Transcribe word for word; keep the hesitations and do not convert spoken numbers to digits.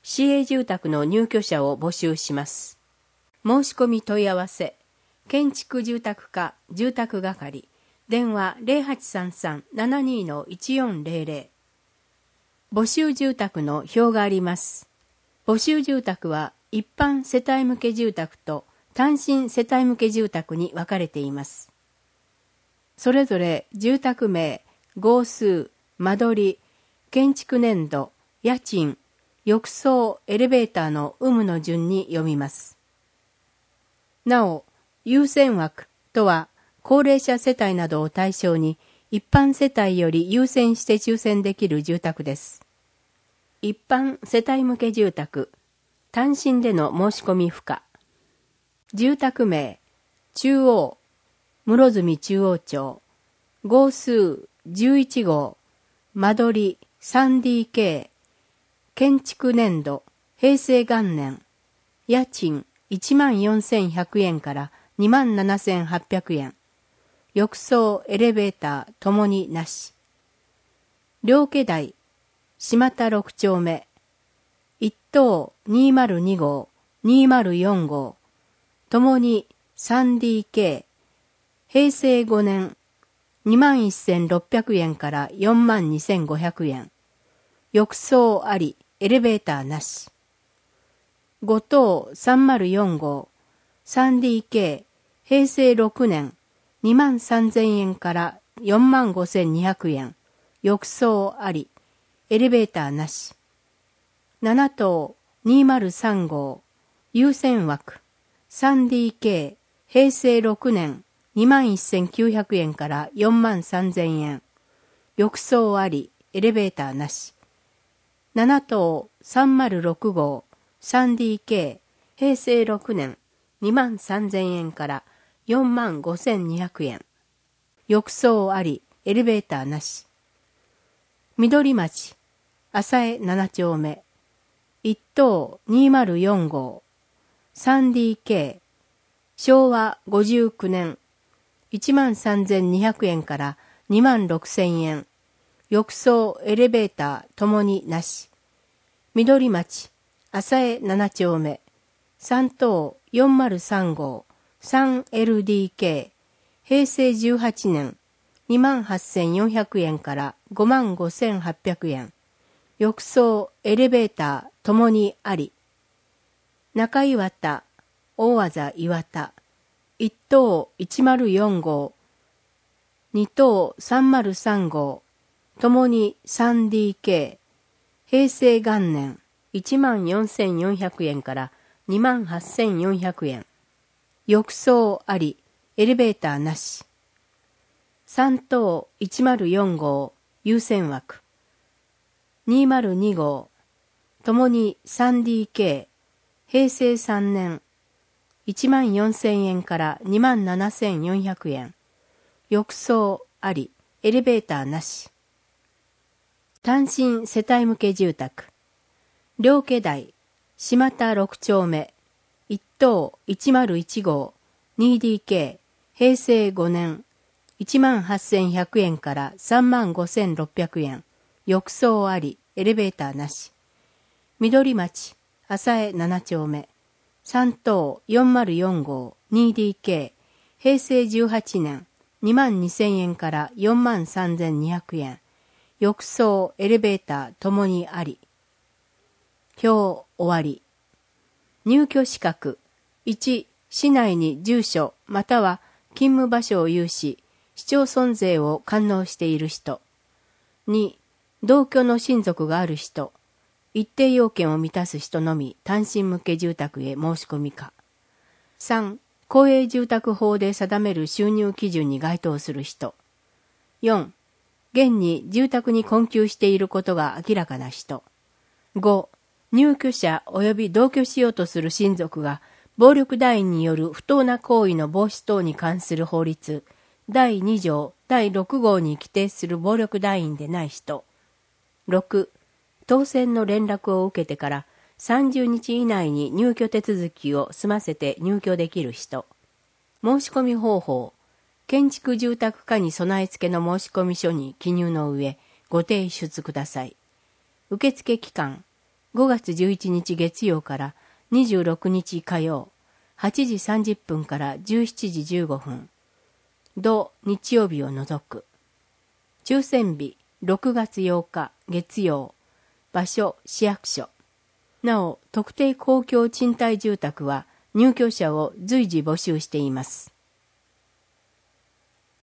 市営住宅の入居者を募集します。申し込み問い合わせ、建築住宅課住宅係、電話 ゼロはちさんさん ななに いちよんゼロゼロ。募集住宅の表があります。募集住宅は一般世帯向け住宅と単身世帯向け住宅に分かれています。それぞれ住宅名、号数、間取り、建築年度、家賃、浴槽、エレベーターの有無の順に読みます。なお、優先枠とは高齢者世帯などを対象に一般世帯より優先して抽選できる住宅です。一般世帯向け住宅、単身での申し込み不可。住宅名、中央、室積中央町、号数じゅういち号、間取り スリーディーケー、建築年度、平成元年、家賃いちまんよんせんひゃくえんからにまんななせんはっぴゃくえん、浴槽、エレベーターともになし。両家台、島田ろく丁目、一棟にまるに号、にまるよん号、ともに スリーディーケー、平成ご年、にまんせんろっぴゃくえんからよんまんにせんごひゃくえん、浴槽あり、エレベーターなし。ご棟さんまるよん号、スリーディーケー、平成ろく年、にまんさんぜんえんからよんまんごせんにひゃくえん、浴槽あり、エレベーターなし。なな棟にまるさん号、優先枠、スリーディーケー、平成ろく年、にまんせんきゅうひゃくえんからよんまんさんぜんえん、浴槽あり、エレベーターなし。なな棟さんまるろく号、スリーディーケー、平成ろく年、にまんさんぜんえんからよんまんごせんにひゃくえん、浴槽あり、エレベーターなし。緑町、浅江なな丁目、一棟にまるよん号、スリーディーケー、昭和ごじゅうきゅう年、いちまんさんぜんにひゃくえんからにまんろくせんえん、浴槽、エレベーターともになし。緑町、浅江なな丁目、三棟よんまるさん号、スリーエルディーケー、平成じゅうはち年、にまんはっせんよんひゃくえんからごまんごせんはっぴゃくえん、浴槽、エレベーターともにあり。中岩田、大字岩田、一棟いちまるよん号、二棟さんまるさん号、ともに スリーディーケー、平成元年、いちまんよんせんよんひゃくえんからにまんはっせんよんひゃくえん、浴槽あり、エレベーターなし。三棟いちまるよん号、優先枠、にまるに号、ともに スリーディーケー、平成さん年、いちまんよんせんえんからにまんななせんよんひゃくえん、浴槽あり、エレベーターなし。単身世帯向け住宅、両家台、島田ろく丁目、一棟いちまるいち号、ツーディーケー、平成ご年、いちまんはっせんひゃくえんからさんまんごせんろっぴゃくえん、浴槽あり、エレベーターなし。緑町、浅江なな丁目、三棟よんまるよん号、ツーディーケー、平成じゅうはち年、にまんにせんえんからよんまんさんぜんにひゃくえん、浴槽、エレベーターともにあり。表終わり。入居資格。いち、市内に住所または勤務場所を有し、市町村税を完納している人。に、同居の親族がある人。一定要件を満たす人のみ単身向け住宅へ申し込みか。さん、公営住宅法で定める収入基準に該当する人。よん、現に住宅に困窮していることが明らかな人。ご、入居者及び同居しようとする親族が暴力団員による不当な行為の防止等に関する法律だいに条だいろく号に規定する暴力団員でない人。ろく、当選の連絡を受けてからさんじゅうにち以内に入居手続きを済ませて入居できる人。申し込み方法。建築住宅課に備え付けの申込書に記入の上、ご提出ください。受付期間、 ごがつじゅういちにち月曜からにじゅうろくにち火曜、はちじさんじゅっぷんからじゅうしちじじゅうごふん。同日曜日を除く。抽選日ろくがつようか月曜。場所市役所。なお、特定公共賃貸住宅は入居者を随時募集しています。